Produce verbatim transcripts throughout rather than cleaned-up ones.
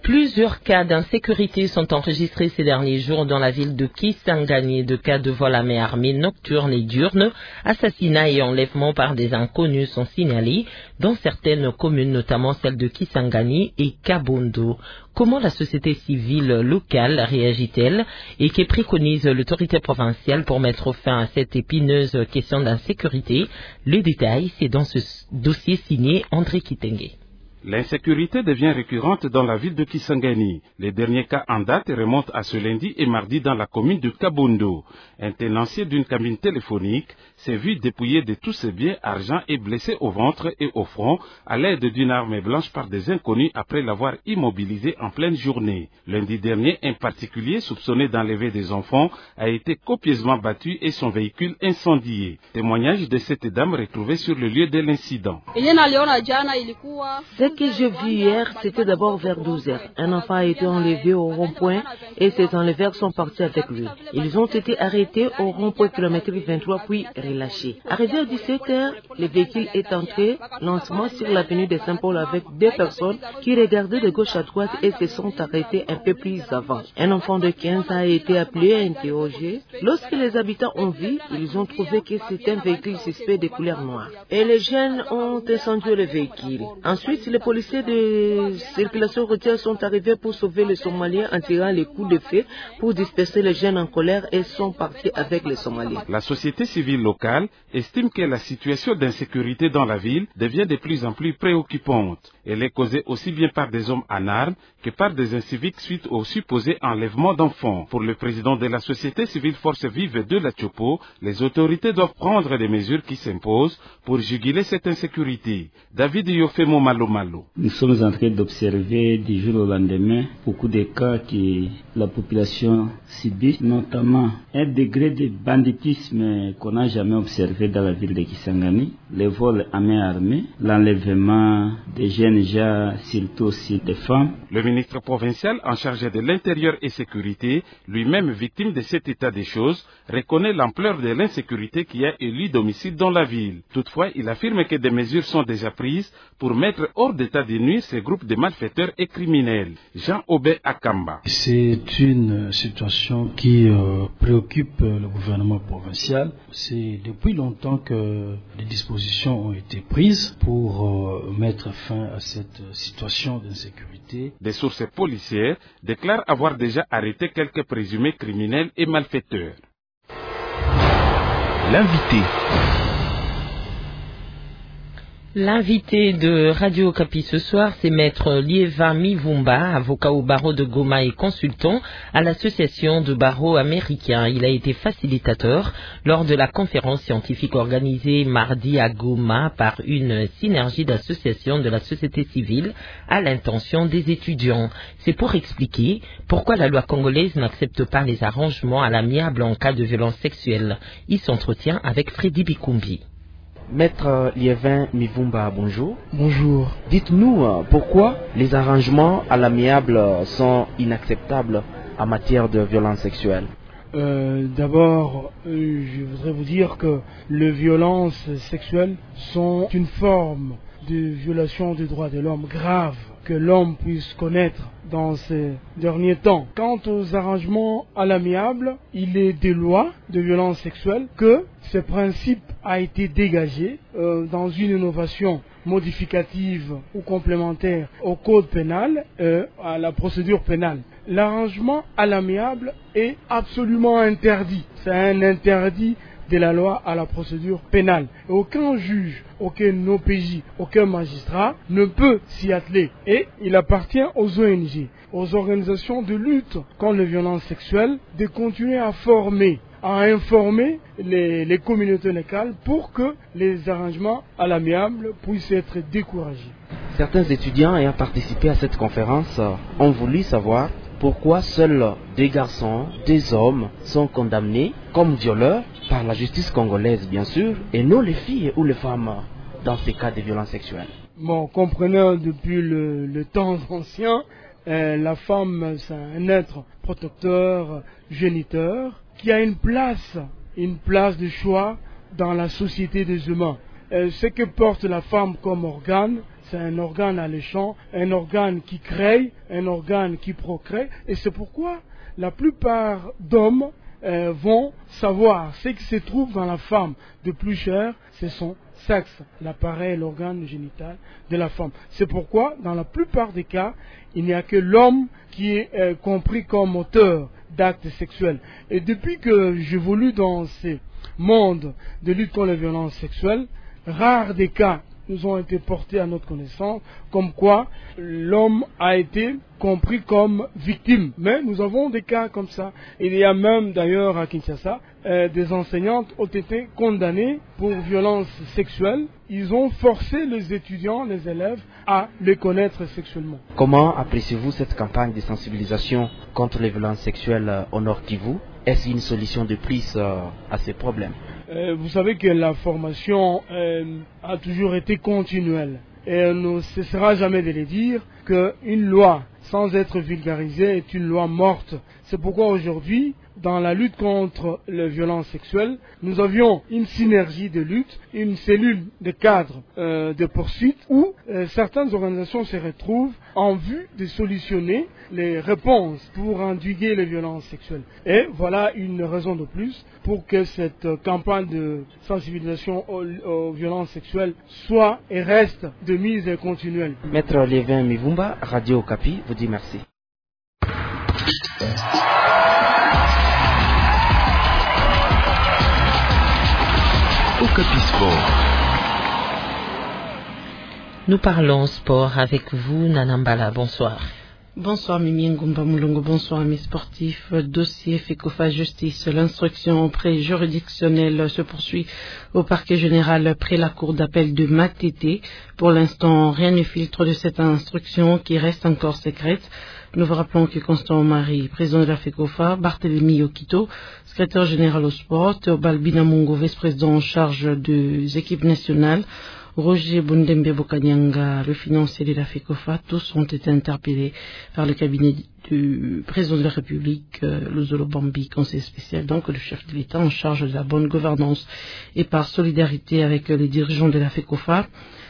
Plusieurs cas d'insécurité sont enregistrés ces derniers jours dans la ville de Kisangani. De cas de vol à main armée nocturne et diurne, assassinats et enlèvements par des inconnus sont signalés dans certaines communes, notamment celles de Kisangani et Kabondo. Comment la société civile locale réagit-elle et que préconise l'autorité provinciale pour mettre fin à cette épineuse question d'insécurité? Le détail, c'est dans ce dossier signé André Kitenge. L'insécurité devient récurrente dans la ville de Kisangani. Les derniers cas en date remontent à ce lundi et mardi dans la commune de Kabondo. Un tenancier d'une cabine téléphonique s'est vu dépouillé de tous ses biens, argent et blessé au ventre et au front à l'aide d'une arme blanche par des inconnus après l'avoir immobilisé en pleine journée. Lundi dernier, un particulier soupçonné d'enlever des enfants a été copieusement battu et son véhicule incendié. Témoignage de cette dame retrouvée sur le lieu de l'incident. Ce que j'ai vu hier, c'était d'abord vers douze heures. Un enfant a été enlevé au rond-point et ces enleveurs sont partis avec lui. Ils ont été arrêtés au rond-point kilomètre vingt-trois puis relâchés. Arrivé à dix-sept heures, le véhicule est entré lentement sur l'avenue de Saint-Paul avec deux personnes qui regardaient de gauche à droite et se sont arrêtés un peu plus avant. Un enfant de quinze ans a été appelé et interrogé. Lorsque les habitants ont vu, ils ont trouvé que c'était un véhicule suspect de couleur noire. Et les jeunes ont incendié le véhicule. Ensuite, les policiers de circulation routière sont arrivés pour sauver les Somaliens en tirant les coups de feu pour disperser les jeunes en colère et sont partis avec les Somaliens. La société civile locale estime que la situation d'insécurité dans la ville devient de plus en plus préoccupante. Elle est causée aussi bien par des hommes en armes que par des inciviques suite au supposé enlèvement d'enfants. Pour le président de la société civile Force Vive de la Tchopo, les autorités doivent prendre les mesures qui s'imposent pour juguler cette insécurité. David Yofemo Malo Malo. Nous sommes en train d'observer du jour au lendemain beaucoup de cas que la population subit, notamment un degré de banditisme qu'on n'a jamais observé dans la ville de Kisangani, les vols à main armée, l'enlèvement des jeunes gens, surtout aussi des femmes. Le ministre provincial en charge de l'intérieur et sécurité, lui-même victime de cet état des choses, reconnaît l'ampleur de l'insécurité qui a élu domicile dans la ville. Toutefois, il affirme que des mesures sont déjà prises pour mettre hors d'état de nuire ces groupes de malfaiteurs et criminels. Jean-Obé Akamba. C'est une situation qui euh, préoccupe le gouvernement provincial. C'est depuis longtemps que des dispositions ont été prises pour euh, mettre fin à cette situation d'insécurité. Des sources policières déclarent avoir déjà arrêté quelques présumés criminels et malfaiteurs. L'invité. L'invité de Radio Okapi ce soir, c'est Maître Lieva Mivumba, avocat au barreau de Goma et consultant à l'association de barreaux américains. Il a été facilitateur lors de la conférence scientifique organisée mardi à Goma par une synergie d'associations de la société civile à l'intention des étudiants. C'est pour expliquer pourquoi la loi congolaise n'accepte pas les arrangements à l'amiable en cas de violence sexuelle. Il s'entretient avec Freddy Bikumbi. Maître Lieva Mivumba, bonjour. Bonjour. Dites-nous euh, pourquoi les arrangements à l'amiable sont inacceptables en matière de violence sexuelle. Euh, D'abord, euh, je voudrais vous dire que les violences sexuelles sont une forme de violation des droits de l'homme grave que l'homme puisse connaître dans ces derniers temps. Quant aux arrangements à l'amiable, il est des lois de violence sexuelle que ce principe a été dégagé euh, dans une innovation modificative ou complémentaire au code pénal, euh, à la procédure pénale. L'arrangement à l'amiable est absolument interdit. C'est un interdit de la loi à la procédure pénale. Aucun juge, aucun O P J, aucun magistrat ne peut s'y atteler. Et il appartient aux O N G, aux organisations de lutte contre les violences sexuelles, de continuer à former, à informer les, les communautés locales pour que les arrangements à l'amiable puissent être découragés. Certains étudiants ayant participé à cette conférence ont voulu savoir pourquoi seuls des garçons, des hommes sont condamnés comme violeurs par la justice congolaise, bien sûr, et non les filles ou les femmes dans ces cas de violences sexuelles. Bon, comprenant depuis le, le temps ancien, euh, la femme, c'est un être protecteur, géniteur, qui a une place, une place de choix dans la société des humains. Euh, ce que porte la femme comme organe, c'est un organe alléchant, un organe qui crée, un organe qui procrée, et c'est pourquoi la plupart d'hommes euh, vont savoir ce qui se trouve dans la femme de plus cher, c'est son sexe, l'appareil, l'organe génital de la femme. C'est pourquoi, dans la plupart des cas, il n'y a que l'homme qui est euh, compris comme auteur d'actes sexuels. Et depuis que j'évolue dans ces mondes de lutte contre les violences sexuelles, rares des cas nous ont été portés à notre connaissance, comme quoi l'homme a été compris comme victime. Mais nous avons des cas comme ça. Il y a même d'ailleurs à Kinshasa, euh, des enseignantes ont été condamnées pour violences sexuelles. Ils ont forcé les étudiants, les élèves, à les connaître sexuellement. Comment appréciez-vous cette campagne de sensibilisation contre les violences sexuelles euh, au Nord Kivu? Est-ce une solution de plus euh, à ces problèmes? Euh, vous savez que la formation euh, a toujours été continuelle et on ne cessera jamais de le dire qu'une loi sans être vulgarisée est une loi morte. C'est pourquoi aujourd'hui, dans la lutte contre les violences sexuelles, nous avions une synergie de lutte, une cellule de cadre euh, de poursuite où euh, certaines organisations se retrouvent en vue de solutionner les réponses pour endiguer les violences sexuelles. Et voilà une raison de plus pour que cette campagne de sensibilisation aux, aux violences sexuelles soit et reste de mise continuelle. Maître Lévin Mivumba, Radio Okapi, vous dit merci. Okapi Sport. Nous parlons sport avec vous, Nanambala. Bonsoir. Bonsoir Mimi Ngumba Moulongo, bonsoir amis sportifs. Dossier FECOFA Justice, l'instruction pré-juridictionnelle se poursuit au parquet général près la cour d'appel de Matete. Pour l'instant, rien ne filtre de cette instruction qui reste encore secrète. Nous vous rappelons que Constant Marie, président de la FECOFA, Barthélemy Okito, secrétaire général au sport, Théobald Binamungo, vice-président en charge des équipes nationales, Roger Bundembe Bokanyanga, le financier de la FECOFA, tous ont été interpellés par le cabinet du président de la République, euh, Luzolo Bambi, conseiller spécial, donc le chef de l'État en charge de la bonne gouvernance, et par solidarité avec les dirigeants de la FECOFA.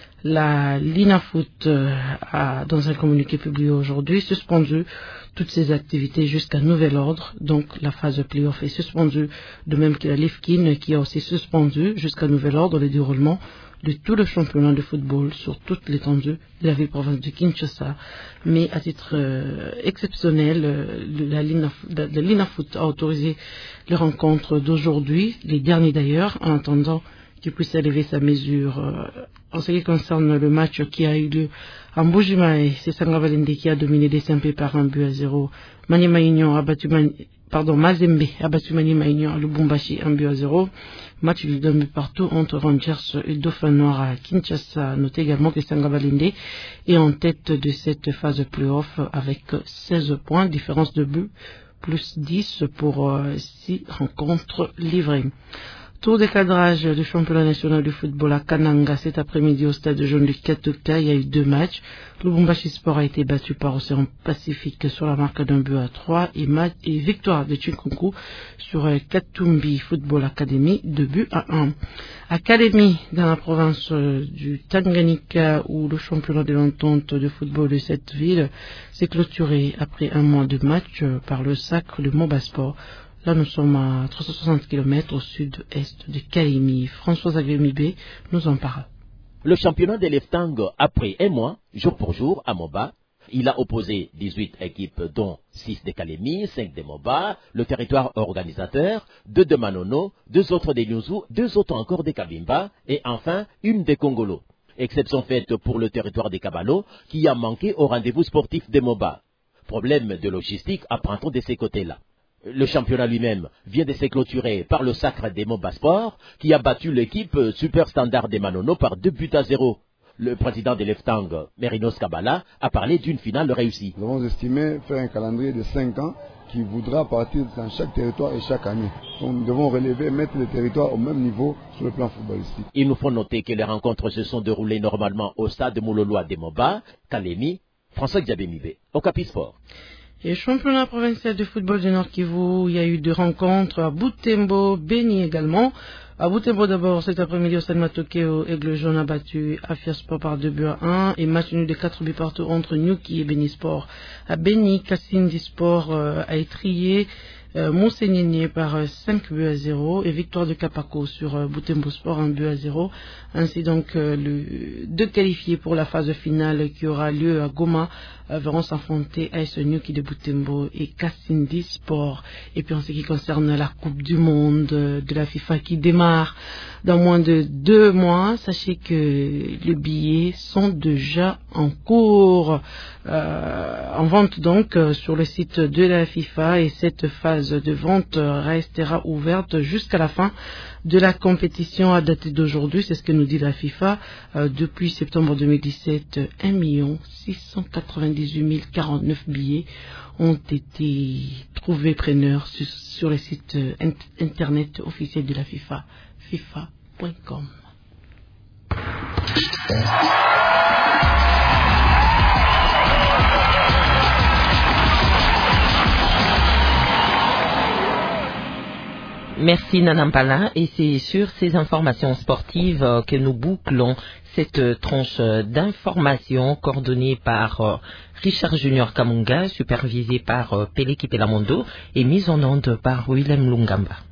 La Linafoot euh, a, dans un communiqué publié aujourd'hui, suspendu toutes ses activités jusqu'à nouvel ordre. Donc la phase de play-off est suspendue, de même que la Lifkin qui a aussi suspendu jusqu'à nouvel ordre le déroulement de tout le championnat de football sur toute l'étendue de la ville-province de Kinshasa. Mais à titre euh, exceptionnel, euh, la, Lina, la, la Linafoot a autorisé les rencontres d'aujourd'hui, les derniers d'ailleurs, en attendant qu'il puisse élever sa mesure. Euh, en ce qui concerne le match qui a eu lieu en Bujimaï, c'est Sangavalende qui a dominé des S M P par un but à zéro. Maniema Union a battu Mani, pardon, Mazembe a battu Maniema Union à Lubumbashi un but à zéro. Match de deux buts partout entre Rangers et Dauphin Noir à Kinshasa. Notez également que Sangavalende est en tête de cette phase de play-off avec seize points, différence de but plus dix pour euh, six rencontres livrées. Tour de cadrage du championnat national de football à Kananga cet après-midi au stade jaune de Katoka. Il y a eu deux matchs. Lubumbashi Sport a été battu par Océan Pacifique sur la marque d'un but à trois et, match, et victoire de Chinkonku sur Katumbi Football Academy, deux buts à un. Académie dans la province du Tanganyika où le championnat de l'entente de football de cette ville s'est clôturé après un mois de match par le sacre de Moba Sport. Là, nous sommes à trois cent soixante kilomètres au sud-est de Kalemi. François Aglemibé nous en parle. Le championnat de l'Eftang a pris un mois, jour pour jour, à Moba. Il a opposé dix-huit équipes, dont six de Kalemi, cinq de Moba, le territoire organisateur, deux de Manono, deux autres de Nyuzu, deux autres encore de Kabimba, et enfin une de Congolo. Exception faite pour le territoire de Kabalo, qui a manqué au rendez-vous sportif de Moba. Problème de logistique apprend-on de ces côtés-là. Le championnat lui-même vient de se clôturer par le sacre des Moba Sport qui a battu l'équipe Super Standard des Manono par deux buts à zéro. Le président de l'Eftang, Merinos Kabala, a parlé d'une finale réussie. Nous avons estimé faire un calendrier de cinq ans qui voudra partir dans chaque territoire et chaque année. Donc nous devons relever, mettre les territoires au même niveau sur le plan footballistique. Il nous faut noter que les rencontres se sont déroulées normalement au stade Mouloloa des Moba, Kalemi, François-Xavier Mibé, Okapi Sport. Et championnat provincial de football du Nord Kivu, il y a eu deux rencontres à Butembo, Beni également. À Butembo d'abord, cet après-midi au Stade Matokeo, Aigle Jaune a battu Afia Sport par deux buts à un et match nul de quatre buts partout entre Nyuki et Beni Sport. À Beni, Kassindi Sport euh, a étrié Euh, Montsénier par euh, cinq buts à zéro et victoire de Kapako sur euh, Butembo Sport un but à zéro. Ainsi donc euh, le deux qualifiés pour la phase finale qui aura lieu à Goma euh, verront s'affronter A S Nyuki de Butembo et Kassindi Sport. Et puis en ce qui concerne la Coupe du Monde euh, de la FIFA qui démarre dans moins de deux mois, sachez que les billets sont déjà en cours, euh, en vente donc euh, sur le site de la FIFA, et cette phase de vente restera ouverte jusqu'à la fin de la compétition à dater d'aujourd'hui. C'est ce que nous dit la FIFA. Euh, depuis septembre deux mille dix-sept, un million six cent quatre-vingt-dix-huit mille quarante-neuf billets ont été trouvés preneurs sur, sur le site euh, internet officiel de la FIFA, fifa point com. Merci Nanampala, et c'est sur ces informations sportives que nous bouclons cette tranche d'informations coordonnée par Richard Junior Kamunga, supervisée par Peleki Pelamondo et mise en onde par Willem Lungamba.